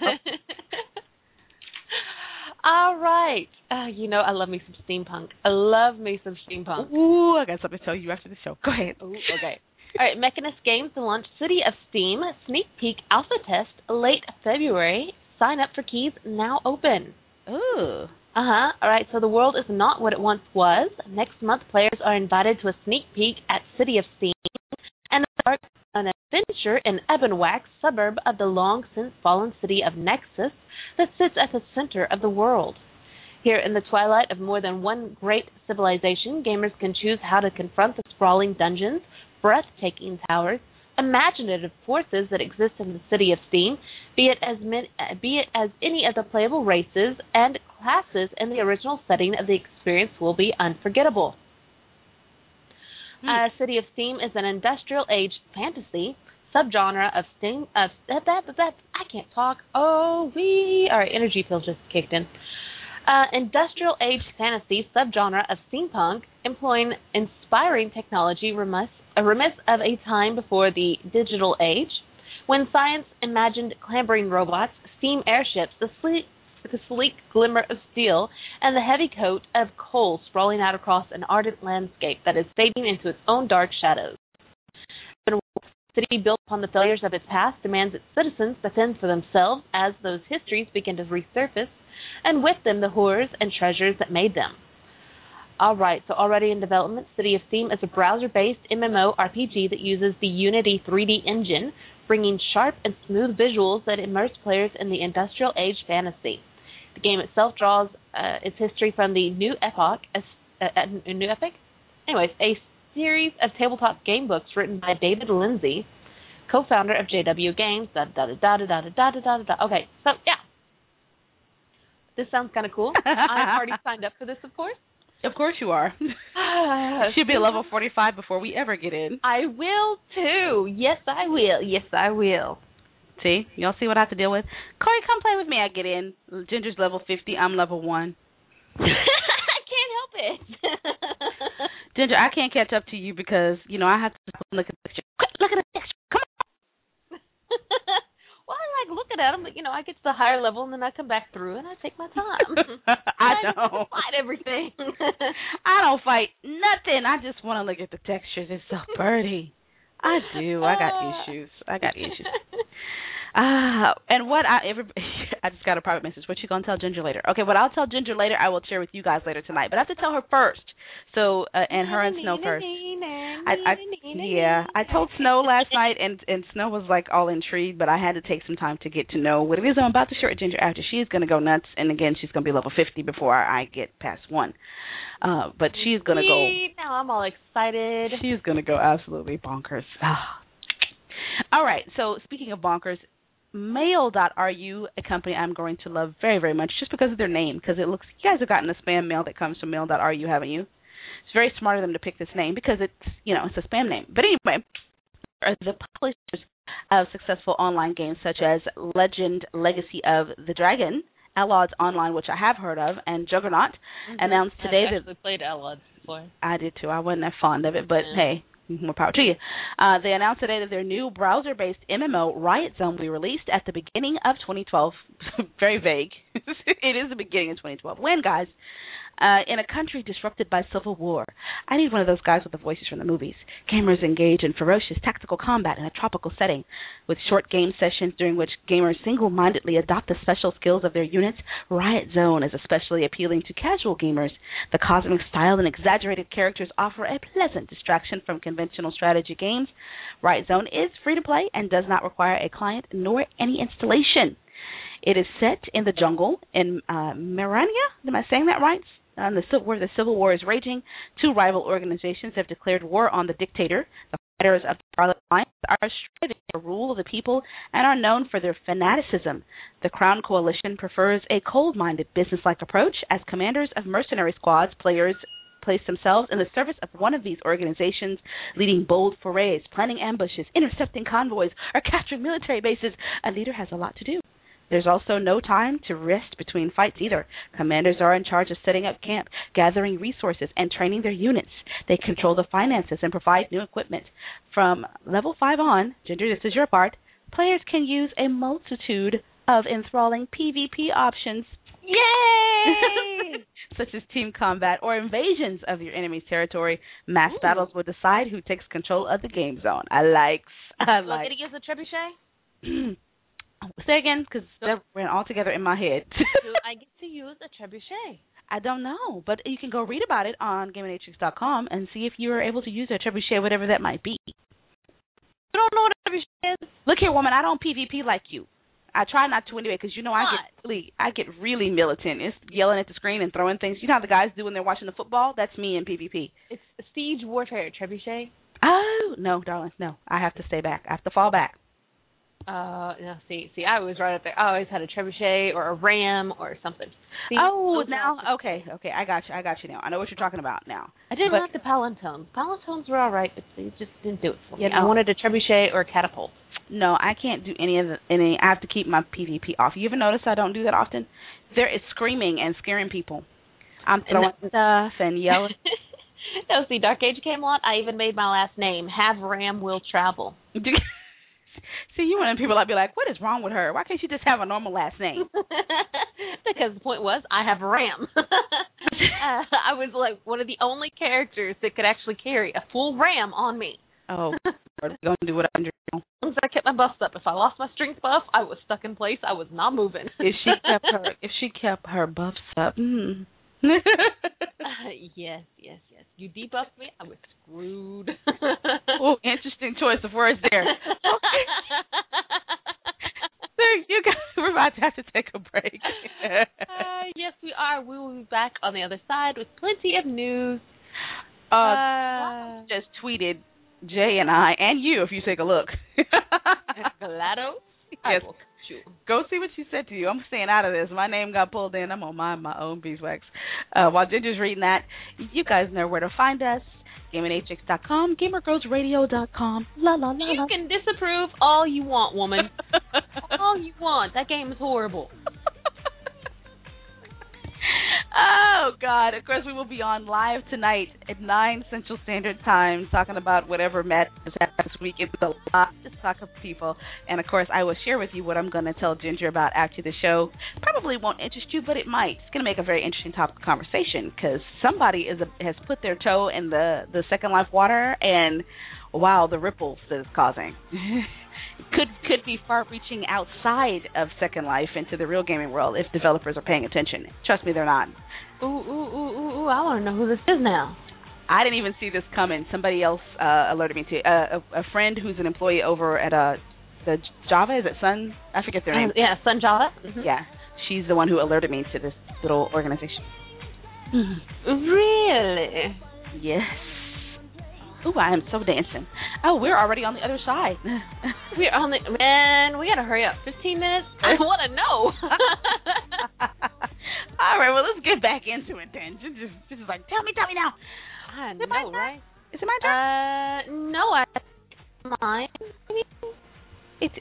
All right. You know, I love me some steampunk. Ooh, I got something to tell you after the show. Go ahead. Ooh, okay. All right, Mechanist Games to launch City of Steam sneak peek alpha test late February. Sign up for keys now open. Ooh. All right, so the world is not what it once was. Next month, players are invited to a sneak peek at City of Steam and embark on an adventure in Ebonwax, suburb of the long-since-fallen city of Nexus that sits at the center of the world. Here in the twilight of more than one great civilization, gamers can choose how to confront the sprawling dungeons, breathtaking towers, imaginative forces that exist in the City of Steam, be it as any of the playable races and classes in the original setting of the experience will be unforgettable. City of Steam is an industrial age fantasy subgenre of Steam. I can't talk. Our energy pills just kicked in. Industrial age fantasy subgenre of steampunk, employing inspiring technology remiss of a time before the digital age, when science imagined clambering robots, steam airships, the sleek glimmer of steel, and the heavy coat of coal sprawling out across an ardent landscape that is fading into its own dark shadows. The city built upon the failures of its past demands its citizens to fend for themselves as those histories begin to resurface, and with them the horrors and treasures that made them. All right, so already in development, City of Steam is a browser-based MMORPG that uses the Unity 3D engine, bringing sharp and smooth visuals that immerse players in the industrial age fantasy. The game itself draws its history from the New Epoch, a series of tabletop game books written by David Lindsay, co-founder of JW Games. Okay, so yeah. This sounds kind of cool. I've already signed up for this, of course. Of course you are. She'll be a level 45 before we ever get in. I will, too. Yes, I will. Yes, I will. See? Y'all see what I have to deal with? Corey, come play with me. I get in. Ginger's level 50. I'm level 1. I can't help it. Ginger, I can't catch up to you because, I have to look at the picture. Look at the picture. Come on. Well, I look at them, but, I get to the higher level, and then I come back through, and I take my time. I don't fight everything. I don't fight nothing. I just want to look at the textures. It's so pretty. I do. I got issues. And what I just got a private message. What you gonna tell Ginger later? Okay, what I'll tell Ginger later, I will share with you guys later tonight. But I have to tell her first. So and her and Snow first. I told Snow last night, and Snow was like all intrigued, but I had to take some time to get to know what it is I'm about to share with Ginger after. She's gonna go nuts, and again, she's gonna be level 50 before I get past 1. But she's gonna go. Now I'm all excited. She's gonna go absolutely bonkers. All right. So speaking of bonkers. Mail.ru, a company I'm going to love very, very much just because of their name, because it looks, you guys have gotten the spam mail that comes from Mail.ru, haven't you? It's very smart of them to pick this name because it's, it's a spam name. But anyway, the publishers of successful online games such as Legend Legacy of the Dragon, Outlaws Online, which I have heard of, and Juggernaut, announced today I've actually played Outlaws before. I did too. I wasn't that fond of it, but hey, more power to you. They announced today that their new browser-based MMO, Riot Zone, will be released at the beginning of 2012. Very vague. It is the beginning of 2012. When, guys? In a country disrupted by civil war. I need one of those guys with the voices from the movies. Gamers engage in ferocious tactical combat in a tropical setting, with short game sessions during which gamers single-mindedly adopt the special skills of their units. Riot Zone is especially appealing to casual gamers. The cosmic style and exaggerated characters offer a pleasant distraction from conventional strategy games. Riot Zone is free to play and does not require a client nor any installation. It is set in the jungle in Mirania. Am I saying that right? Where the civil war is raging. Two rival organizations have declared war on the dictator. The fighters of the Scarlet Alliance are striving for rule of the people and are known for their fanaticism. The Crown Coalition prefers a cold-minded, business-like approach. As commanders of mercenary squads, players place themselves in the service of one of these organizations, leading bold forays, planning ambushes, intercepting convoys, or capturing military bases. A leader has a lot to do. There's also no time to rest between fights either. Commanders are in charge of setting up camp, gathering resources, and training their units. They control the finances and provide new equipment. From level 5 on, Ginger, this is your part, players can use a multitude of enthralling PvP options. Yay! Such as team combat or invasions of your enemy's territory. Mass battles will decide who takes control of the game zone. I like. So I get to use a trebuchet? Say again, because that ran all together in my head. Do I get to use a trebuchet? I don't know, but you can go read about it on GameAndHX.com and see if you are able to use a trebuchet, whatever that might be. You don't know what a trebuchet is? Look here, woman, I don't PvP like you. I try not to anyway, because you know I get really militant. It's yelling at the screen and throwing things. You know how the guys do when they're watching the football? That's me in PvP. It's Siege Warfare trebuchet. Oh, no, darling, no. I have to stay back. I have to fall back. No, see, I was right up there. I always had a trebuchet or a ram or something. See, okay, I got you now. I know what you're talking about now. I didn't like the palantones. Palantones were all right, but they just didn't do it for me. I wanted a trebuchet or a catapult. No, I can't do any. I have to keep my PvP off. You ever notice I don't do that often? There is screaming and scaring people. I'm throwing stuff and yelling. No, see, Dark Age Camelot, I even made my last name. Have Ram Will Travel. See, you one of them people I'd be like, what is wrong with her? Why can't she just have a normal last name? Because the point was, I have a ram. I was like one of the only characters that could actually carry a full ram on me. Oh, we're going to do what I'm doing. As long as I kept my buffs up. If I lost my strength buff, I was stuck in place. I was not moving. If she kept her buffs up. Yes. You debuffed me, I was screwed. Oh, interesting choice of words there. You guys, we're about to have to take a break. Yes, we are. We will be back on the other side with plenty of news. Just tweeted Jay and I, and you, if you take a look. GLaDOS? Yes. Go see what she said to you. I'm staying out of this. My name got pulled in. I'm going to mind my own beeswax. While Ginger's reading that, you guys know where to find us. GameAndHX.com, GamerGirlsRadio.com. You can disapprove all you want, woman. All you want. That game is horrible. Oh, God. Of course, we will be on live tonight at 9 Central Standard Time talking about whatever madness happened this week. It's a lot to talk of people. And, of course, I will share with you what I'm going to tell Ginger about after the show. Probably won't interest you, but it might. It's going to make a very interesting topic of conversation because somebody has put their toe in the Second Life water, and, wow, the ripples that it's causing. Could be far-reaching outside of Second Life into the real gaming world if developers are paying attention. Trust me, they're not. Ooh, I want to know who this is now. I didn't even see this coming. Somebody else alerted me to a friend who's an employee over at the Java. Is it Sun? I forget their name. Yeah, Sun Java. Mm-hmm. Yeah, she's the one who alerted me to this little organization. Really? Yes. Ooh, I am so dancing. Oh, we're already on the other side. We're on the... Man, we got to hurry up. 15 minutes? I want to know. All right, well, let's get back into it then. Just like, tell me now. I know, right? Is it my turn? No, mine.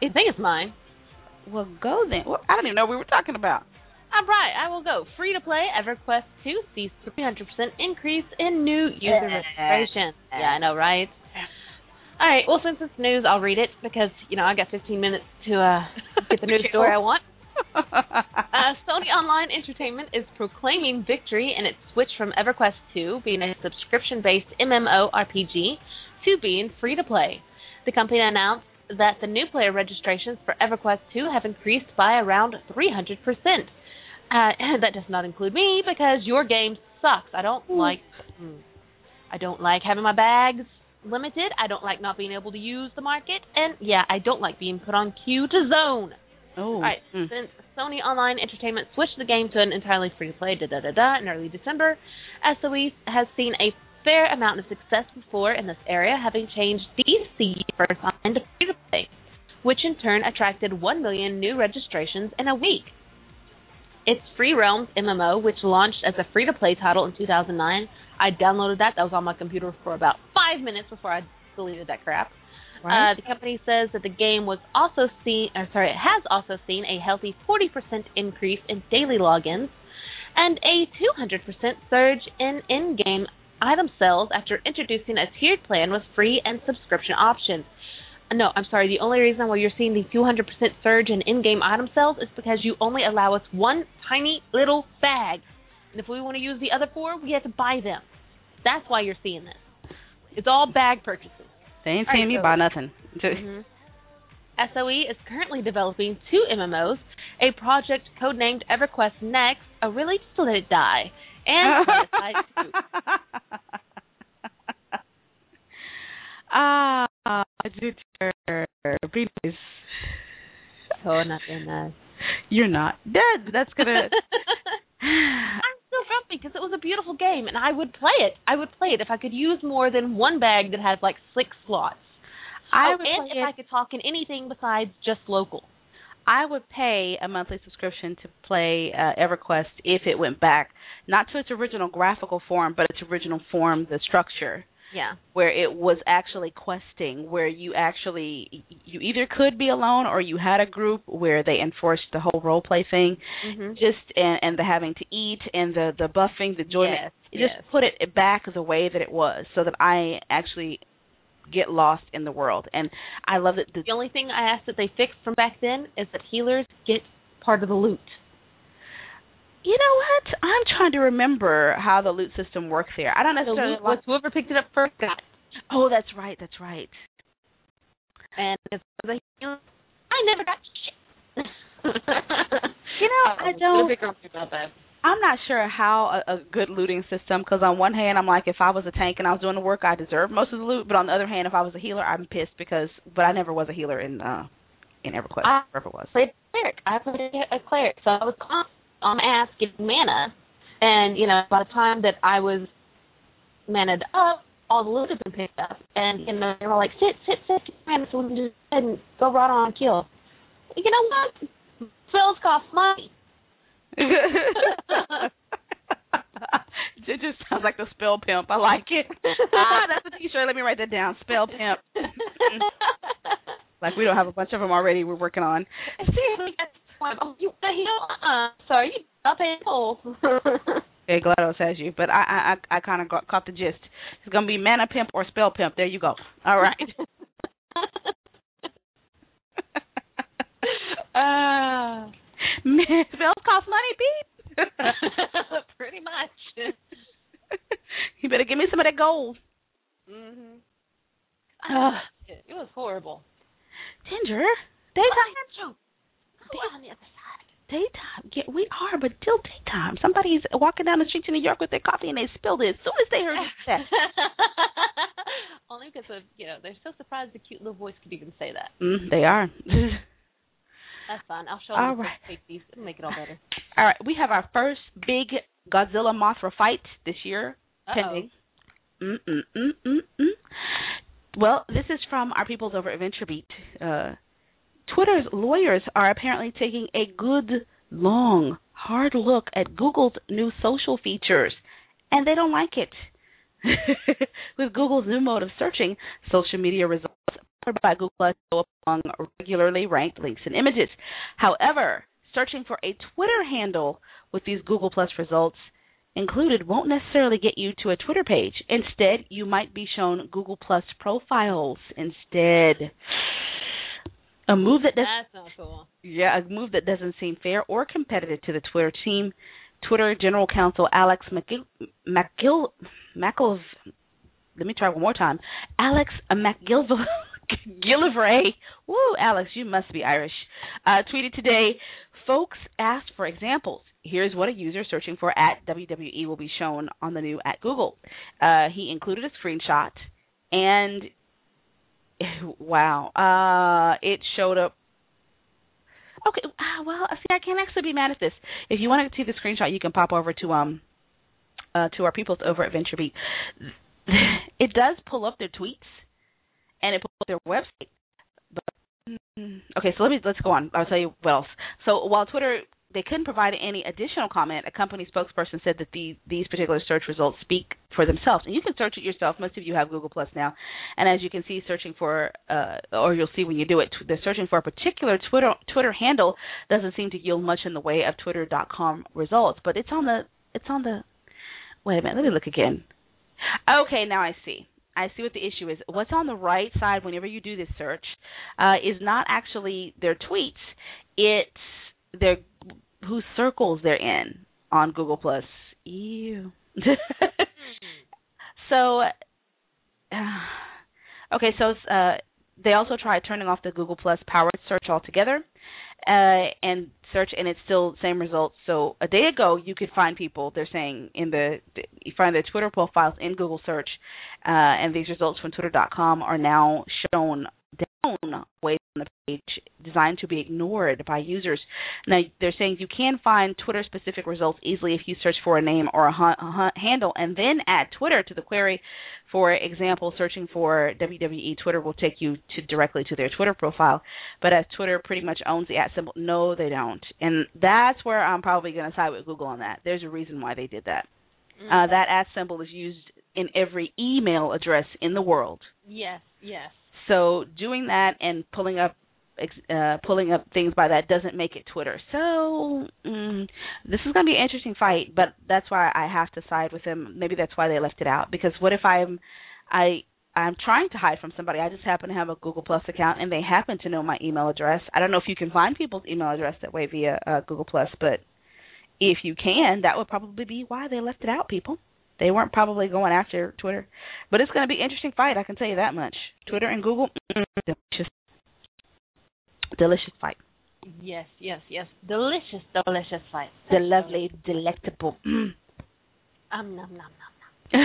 I think it's mine. Well, go then. Well, I don't even know what we were talking about. All right, I will go. Free to play, EverQuest 2 sees 300% increase in new user registration. Yeah, I know, right? All right, well, since it's news, I'll read it because, I got 15 minutes to get the news story I want. Sony Online Entertainment is proclaiming victory in its switch from EverQuest 2, being a subscription-based MMORPG, to being free-to-play. The company announced that the new player registrations for EverQuest 2 have increased by around 300%. That does not include me because your game sucks. I don't like having my bags limited. I don't like not being able to use the market, and I don't like being put on queue to zone. Oh. All right, since Sony Online Entertainment switched the game to an entirely free-to-play in early December, SOE has seen a fair amount of success before in this area, having changed DC first online to free-to-play, which in turn attracted 1 million new registrations in a week. Its Free Realms MMO, which launched as a free-to-play title in 2009, I downloaded that. That was on my computer for about 5 minutes before I deleted that crap. Right. The company says that the game has also seen a healthy 40% increase in daily logins and a 200% surge in in-game item sales after introducing a tiered plan with free and subscription options. No, I'm sorry. The only reason why you're seeing the 200% surge in in-game item sales is because you only allow us one tiny little bag. And if we want to use the other 4, we have to buy them. That's why you're seeing this. It's all bag purchases. They ain't seeing me buy nothing. SOE is currently developing 2 MMOs, a project codenamed EverQuest Next, really just to let it die, and Planetside 2. Please. Oh, not in that. You're not dead. That's gonna. I'm still grumpy because it was a beautiful game, and I would play it. I would play it if I could use more than one bag that has like 6 slots. I could talk in anything besides just local. I would pay a monthly subscription to play EverQuest if it went back, not to its original graphical form, but its original form, the structure. Yeah. Where it was actually questing, where you either could be alone or you had a group where they enforced the whole role play thing, and the having to eat and the buffing, the enjoyment. Just put it back the way that it was, so that I actually get lost in the world. And I love that. The only thing I asked that they fixed from back then is that healers get part of the loot. You know what? I'm trying to remember how the loot system works here. I don't necessarily. Whoever picked it up first got it. Oh, that's right. That's right. And as a healer, I never got shit. I don't. I'm not sure how a good looting system. Because on one hand, I'm like, if I was a tank and I was doing the work, I deserve most of the loot. But on the other hand, if I was a healer, I'm pissed but I never was a healer in EverQuest. Wherever it was. I played a cleric, so I was on my ass getting mana, and by the time that I was manned up, all the loot had been picked up, and they were like, sit, mana, so we can just go ahead and go right on and kill. You know what? Spells cost money. It just sounds like the spell pimp. I like it. That's a t-shirt. Let me write that down. Spell pimp. Like we don't have a bunch of them already. We're working on. Seriously. Sorry, you up asshole. Okay, GLaDOS has you, but I kind of caught the gist. It's gonna be mana pimp or spell pimp. There you go. All right. Spells cost money, Pete. Pretty much. You better give me some of that gold. It was horrible. Ginger, daytime. On the other side. Daytime. Yeah, we are, but still daytime. Somebody's walking down the street in New York with their coffee and they spilled it as soon as they heard that. Only because of, they're so surprised the cute little voice could even say that. They are. That's fine. I'll show them these. It'll make it all better. All right. We have our first big Godzilla Mothra fight this year pending. Well, this is from our peoples over at VentureBeat. Twitter's lawyers are apparently taking a good, long, hard look at Google's new social features, and they don't like it. With Google's new mode of searching, social media results by Google Plus show up among regularly ranked links and images. However, searching for a Twitter handle with these Google Plus results included won't necessarily get you to a Twitter page. Instead, you might be shown Google Plus profiles instead. A move that That's not cool. Yeah, a move that doesn't seem fair or competitive to the Twitter team. Twitter General Counsel Alex let me try one more time. Alex McGillivray, woo, Alex, you must be Irish, tweeted today, folks asked for examples. Here's what a user searching for at WWE will be shown on the new at Google. He included a screenshot, and wow, it showed up. Okay, well, see, I can't actually be mad at this. If you want to see the screenshot, you can pop over to our peoples over at VentureBeat. It does pull up their tweets, and it pulls up their website. But, okay, so let's go on. I'll tell you what else. So while Twitter, they couldn't provide any additional comment, a company spokesperson said that these particular search results speak for themselves. And you can search it yourself. Most of you have Google Plus now. And as you can see, searching for, or you'll see when you do it, they're searching for a particular Twitter handle doesn't seem to yield much in the way of Twitter.com results. But it's on the, wait a minute, let me look again. Okay, now I see. I see what the issue is. What's on the right side whenever you do this search is not actually their tweets. It's their whose circles they're in on Google Plus. Ew. So, okay. So they also tried turning off the Google Plus powered search altogether, and search, and it's still the same results. So a day ago, you could find people. They're saying you find their Twitter profiles in Google search, and these results from Twitter.com are now shown down away from the page, designed to be ignored by users. Now they're saying you can find Twitter-specific results easily if you search for a name or a handle, and then add Twitter to the query. For example, searching for WWE Twitter will take you directly to their Twitter profile. But as Twitter pretty much owns the @ symbol, no, they don't. And that's where I'm probably going to side with Google on that. There's a reason why they did that. That @ symbol is used in every email address in the world. Yes. So doing that and pulling up things by that doesn't make it Twitter. So this is going to be an interesting fight, but that's why I have to side with them. Maybe that's why they left it out. Because what if I'm trying to hide from somebody? I just happen to have a Google Plus account, and they happen to know my email address. I don't know if you can find people's email address that way via Google Plus, but if you can, that would probably be why they left it out, people. They weren't probably going after Twitter. But it's going to be an interesting fight, I can tell you that much. Twitter and Google, delicious fight. Yes. Delicious fight. The lovely, delectable. Nom, nom, nom.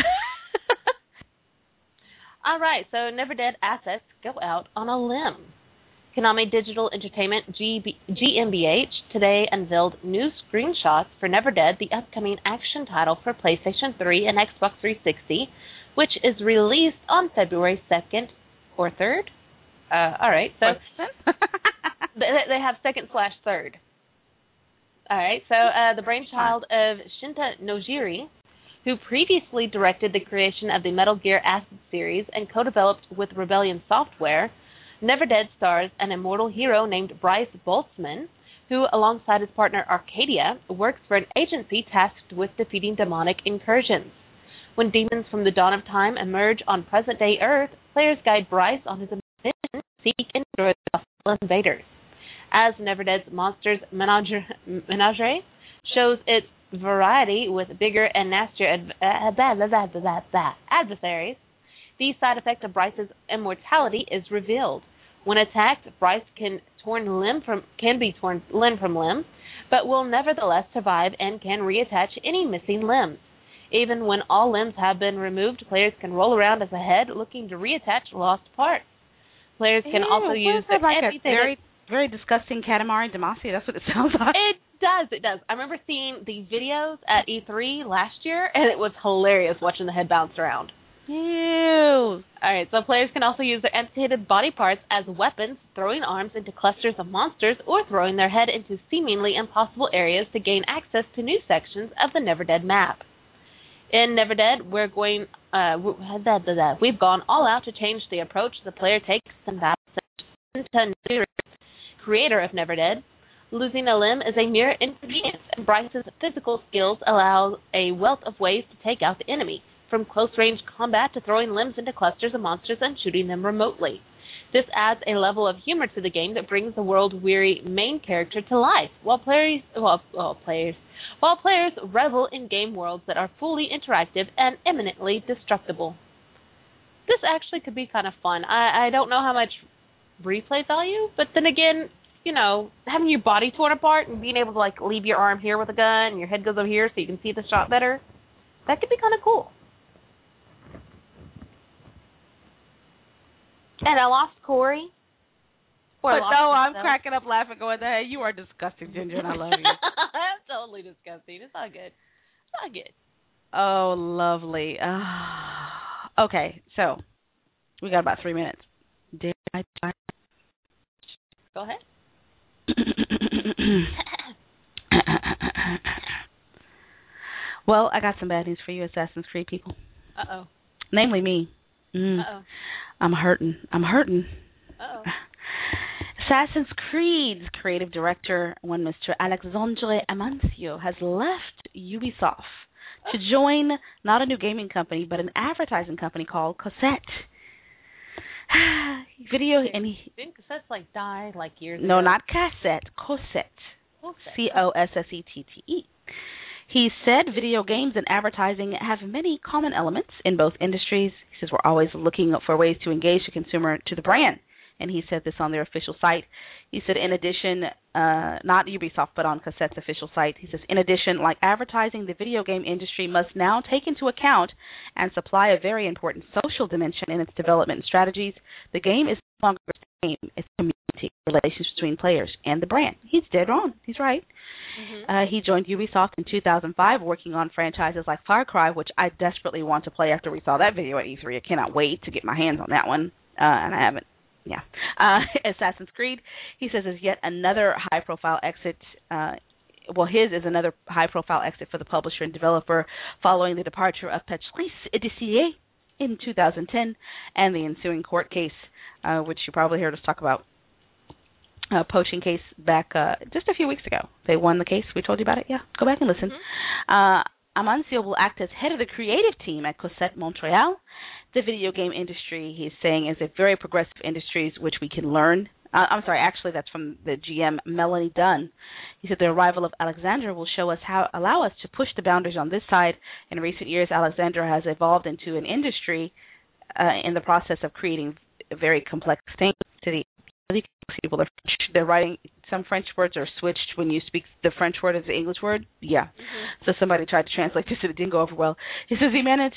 All right, so Never Dead assets go out on a limb. Konami Digital Entertainment, GmbH, today unveiled new screenshots for Never Dead, the upcoming action title for PlayStation 3 and Xbox 360, which is released on February 2nd or 3rd. All right, so they have 2nd/3rd. All right, so the brainchild of Shinta Nojiri, who previously directed the creation of the Metal Gear Acid series and co-developed with Rebellion Software, Never Dead stars an immortal hero named Bryce Boltzmann, who, alongside his partner Arcadia, works for an agency tasked with defeating demonic incursions. When demons from the dawn of time emerge on present-day Earth, players guide Bryce on his mission to seek and destroy the hostile invaders. As Never Dead's Monsters Menagerie shows its variety with bigger and nastier adversaries, the side effect of Bryce's immortality is revealed. When attacked, Bryce can be torn limb from limb, but will nevertheless survive and can reattach any missing limbs. Even when all limbs have been removed, players can roll around as a head looking to reattach lost parts. Players can also use the a very, very disgusting Katamari Damacy. That's what it sounds like. It does. I remember seeing the videos at E3 last year, and it was hilarious watching the head bounce around. Ew. Alright, so players can also use their amputated body parts as weapons, throwing arms into clusters of monsters, or throwing their head into seemingly impossible areas to gain access to new sections of the Never Dead map. In Never Dead, we're going we've gone all out to change the approach the player takes in battle. Creator of Never Dead. Losing a limb is a mere inconvenience, and Bryce's physical skills allow a wealth of ways to take out the enemy, from close-range combat to throwing limbs into clusters of monsters and shooting them remotely. This adds a level of humor to the game that brings the world-weary main character to life, while players revel in game worlds that are fully interactive and eminently destructible. This actually could be kind of fun. I don't know how much replay value, but then again, you know, having your body torn apart and being able to, like, leave your arm here with a gun and your head goes over here so you can see the shot better, that could be kind of cool. And I lost Corey. But no, I'm cracking up laughing going, hey, you are disgusting, Ginger, and I love you. I'm totally disgusting. It's all good. It's all good. Oh, lovely. Okay, so we got about 3 minutes. Did I try? Go ahead. Well, I got some bad news for you, Assassin's Creed people. Uh-oh. Namely me. Uh-oh. I'm hurting. Uh-oh. Assassin's Creed's creative director, one Mr. Alexandre Amancio, has left Ubisoft to join not a new gaming company, but an advertising company called Cossette. Didn't cassettes like die like years ago? No, not cassette, Cossette. Cossette. He said video games and advertising have many common elements in both industries. He says we're always looking for ways to engage the consumer to the brand. And he said this on their official site. He said, in addition, not Ubisoft, but on Cassette's official site, he says, in addition, like advertising, the video game industry must now take into account and supply a very important social dimension in its development and strategies. The game is no longer the game. It's community, relations between players and the brand. He's dead wrong. He's right. Mm-hmm. He joined Ubisoft in 2005, working on franchises like Far Cry, which I desperately want to play after we saw that video at E3. I cannot wait to get my hands on that one, and I haven't. Yeah. Assassin's Creed, he says, is yet another high-profile exit. His is another high-profile exit for the publisher and developer following the departure of Patrice Décier in 2010 and the ensuing court case, which you probably heard us talk about. Poaching case back just a few weeks ago. They won the case. We told you about it. Yeah, go back and listen. Mm-hmm. Amancio will act as head of the creative team at Cossette Montreal. The video game industry, he's saying, is a very progressive industry which we can learn. Actually, that's from the GM, Melanie Dunn. He said the arrival of Alexandra will allow us to push the boundaries on this side. In recent years, Alexandra has evolved into an industry in the process of creating very complex things to the people. They're writing, some French words are switched when you speak the French word as the English word. Yeah. Mm-hmm. So somebody tried to translate this and it didn't go over well. He says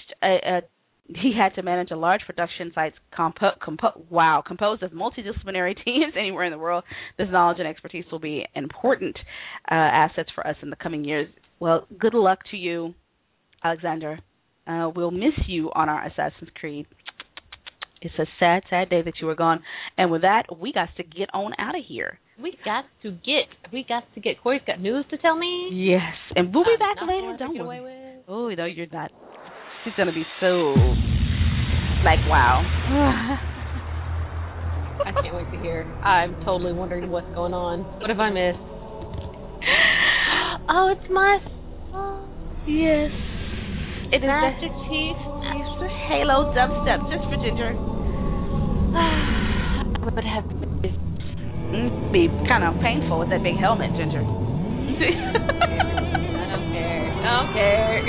he had to manage a large production site composed of multidisciplinary teams anywhere in the world. This knowledge and expertise will be important assets for us in the coming years. Well, good luck to you, Alexander. We'll miss you on our Assassin's Creed. It's a sad, sad day that you were gone. And with that, we got to get on out of here. We got to get. Corey's got news to tell me. Yes, and we'll be back later. Don't worry. Oh, no, you're not. She's gonna be so like, wow. I can't wait to hear. I'm totally wondering what's going on. What have I missed? Oh, it's my. Yes. It is Master Chief. It's the Halo dubstep, just for Ginger. I would have to be kind of painful with that big helmet, Ginger. I don't care.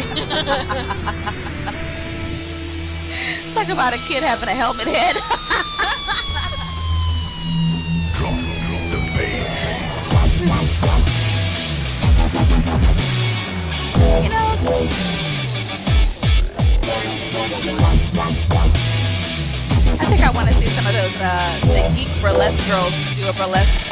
Talk about a kid having a helmet head. You know, I think I want to see some of those the geek burlesque girls do a burlesque.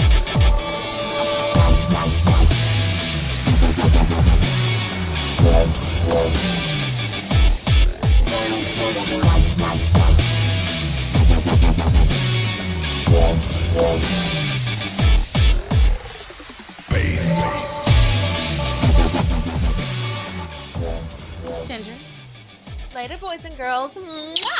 Later, boys and girls. Mwah!